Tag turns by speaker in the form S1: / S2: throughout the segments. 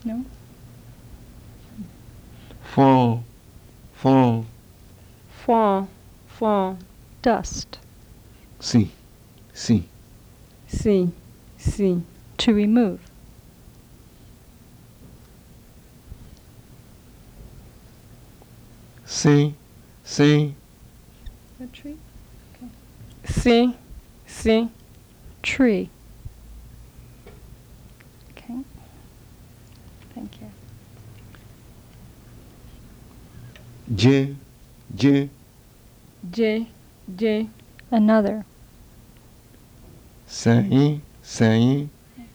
S1: No.
S2: Fall. Fall.
S3: Fall. Fall.
S1: Dust.
S2: See. See.
S3: See. See.
S1: To remove.
S2: See. See.
S1: A tree.
S3: See. See.
S1: Tree. Okay. Thank you.
S2: J. J.
S3: J. J.
S1: Another.
S2: Say. Say.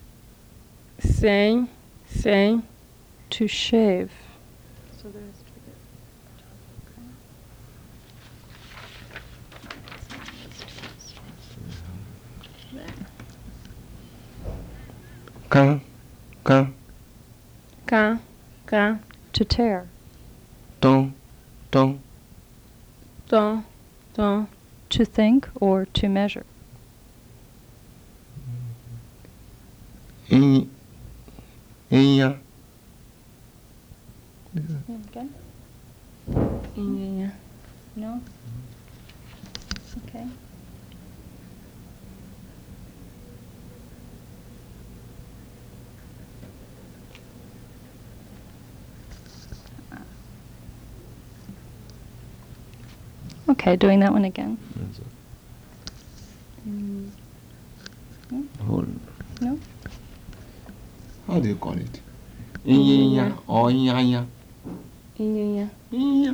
S3: Sem. Sem.
S1: To shave. So there's
S2: Ka. Ka.
S3: Cá. Cá.
S1: to tear.
S2: Ton. Ton.
S3: Tom. Tom.
S1: To think or to measure.
S2: In. Inha.
S1: Again?
S3: Inha.
S1: No? Okay. Okay, doing that one again.
S2: Hold.
S1: No?
S2: How do you call it? Inha or inha.
S3: Inha.
S2: Inha.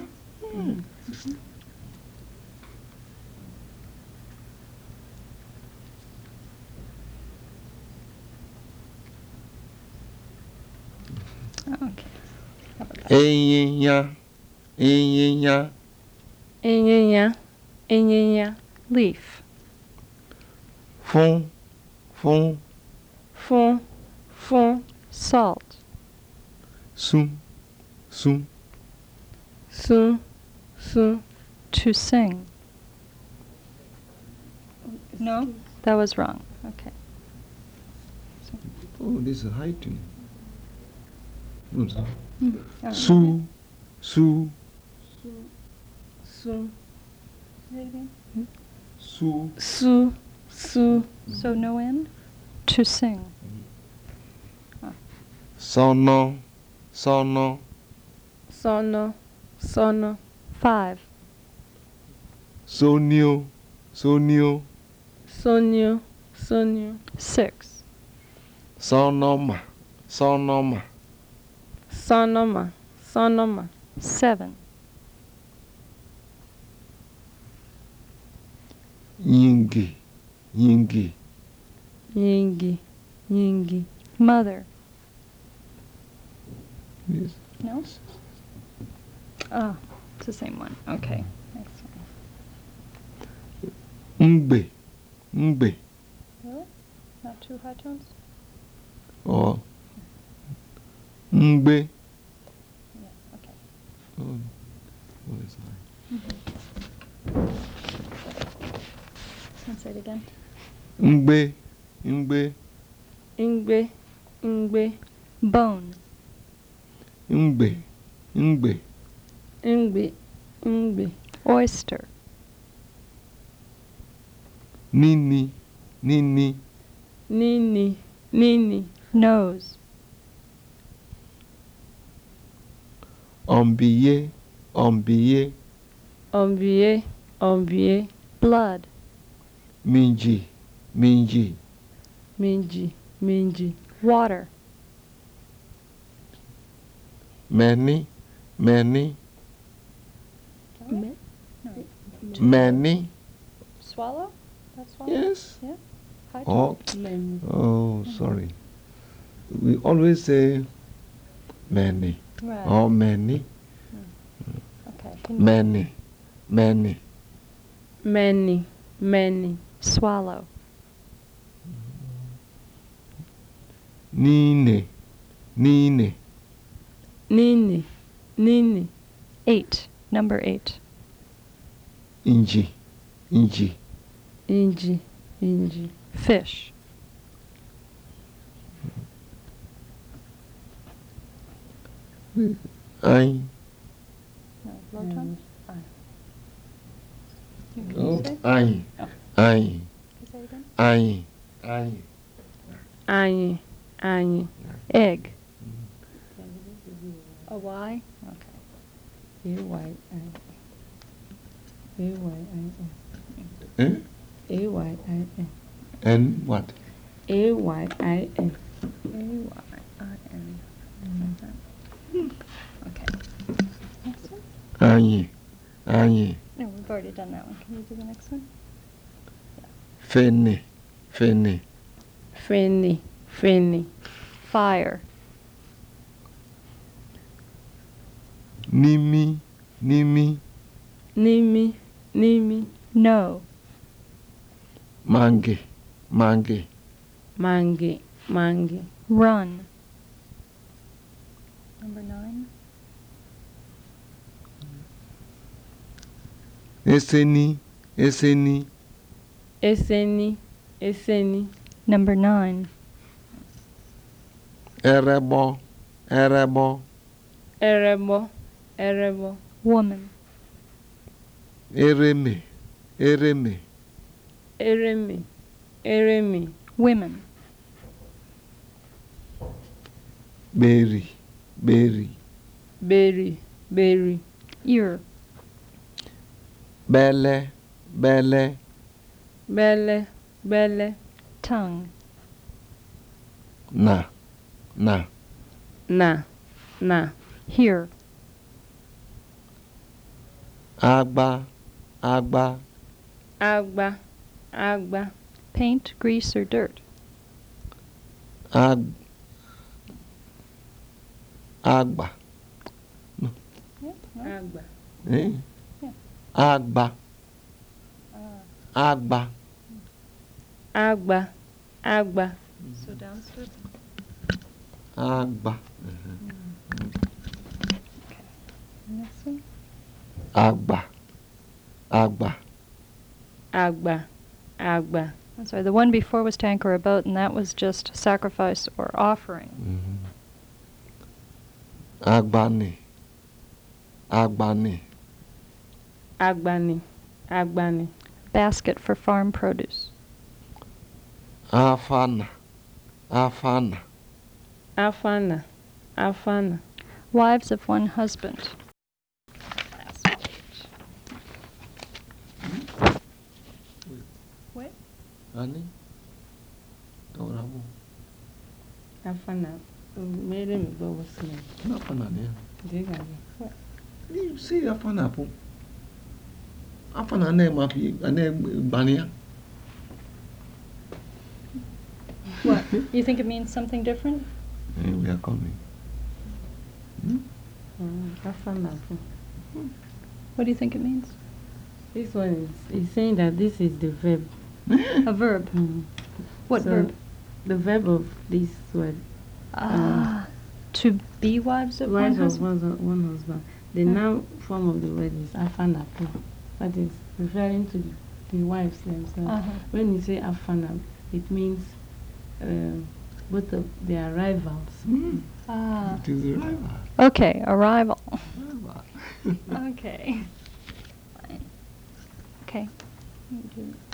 S1: Okay. How about that?
S2: Inha. Inha.
S3: Inha. Inha.
S1: Leaf.
S2: Fum. Fum.
S3: Fum. Fum.
S1: Salt.
S2: Sum. Sum.
S3: Sum. Sum.
S1: To sing. No? That was wrong. Okay.
S2: Oh, this is high tune. What's that?
S1: Oh,
S2: Su. Su.
S3: Su.
S2: Su.
S3: Su. Su.
S1: So no N? To sing.
S2: Sono. Sono.
S3: Sono. Sono.
S1: 5.
S2: Sonio. Sonio.
S3: Sonho. Sonho.
S1: 6.
S2: Sonoma. Sonoma.
S3: Sonoma. Sonoma.
S1: 7.
S2: Yingi. Yingi.
S3: Ying. Ying.
S1: Mother.
S2: Yes.
S1: No? Oh, it's the same one. Okay. Next one.
S2: Mbe. Mbe.
S1: Really? Not two high tones?
S2: Or Mbe.
S1: Yeah, okay.
S2: Oh, what is that?
S1: Let's say it again.
S2: Mbe. Mbe.
S3: Ingbe. Ingbe.
S1: Bone.
S2: Mbe. Mbe.
S3: Ingbe. Ingbe.
S1: Oyster.
S2: Nini. Nini.
S3: Nini. Nini.
S1: Nose.
S2: Ambiye. Ambiye.
S3: Envier. Envier.
S1: Blood.
S2: Minji. Minji.
S3: Minji. Minji.
S1: Water.
S2: Many. Many.
S1: No.
S2: Many.
S1: Swallow? That's swallow?
S2: Yes.
S1: Yeah. High
S2: Oh.
S1: tone.
S3: Many.
S2: Oh, sorry. We always say many.
S1: Right.
S2: Or many.
S1: Okay.
S2: Many. Many.
S3: Many. Many.
S1: Swallow.
S2: Nine. Nine.
S3: Nini. Nini.
S1: 8. Number 8.
S2: Inji. Inji.
S3: Inji. Inji.
S1: Fish.
S2: I.
S1: No, low tone? Can you
S2: Oh,
S1: say?
S2: I.
S1: Oh.
S2: I.
S1: Can you say it again?
S2: I.
S3: Anyị. Anyị.
S1: Egg. A Y? Okay.
S3: A-Y-I-N. A-Y-I-N.
S2: Eh?
S3: A-Y-I-N.
S2: And what?
S3: A-Y-I-N.
S1: A-Y-I-N. Okay. Next one?
S2: I.
S1: No, we've already done that one. Can you do the next one?
S2: Fene.
S3: Feni.
S1: Fire.
S2: Nimi.
S3: Nimi.
S1: No.
S2: Mange.
S3: Mange.
S1: Run. Number 9.
S2: Eseni.
S3: Eseni.
S1: Number 9.
S2: Erebo.
S3: Erebo.
S1: Woman.
S2: Ereme.
S3: Eremi.
S1: Women.
S2: Berry.
S3: Berry.
S1: Ear.
S2: Belle.
S3: Belle.
S1: Tongue.
S2: Na.
S1: Here.
S2: Agba.
S3: Agba.
S1: Paint, grease, or dirt.
S2: Agba.
S3: Agba.
S2: Eh?
S1: Yeah.
S2: Agba.
S1: So downstairs.
S2: Agba.
S1: Next one.
S2: Agba.
S1: I'm sorry, the one before was tank or a boat, and that was just sacrifice or offering.
S2: Agbani.
S3: Agbani.
S1: Basket for farm produce.
S2: Afana.
S3: Afana.
S1: Wives of one husband. Last page. What?
S2: Ani? Oramu.
S3: Afana. Mere mi gbọ́ wọ́n sílẹ̀.
S2: Afana ni.
S3: Diga.
S2: You see afana po. Afana ne ma fi ane gbania.
S1: What? You think it means something different?
S2: We are coming.
S3: Afana.
S1: What do you think it means?
S3: This one is saying that this is the verb.
S1: A verb. What
S3: So,
S1: verb?
S3: The verb of this word.
S1: To be wives of one
S3: Wives of
S1: husband.
S3: one husband. The noun form of the word is afanapo. That is referring to the wives themselves. When you say afana, it means both of their rivals.
S2: It is a rival.
S1: Okay, arrival. Okay. Fine. Okay. Let me do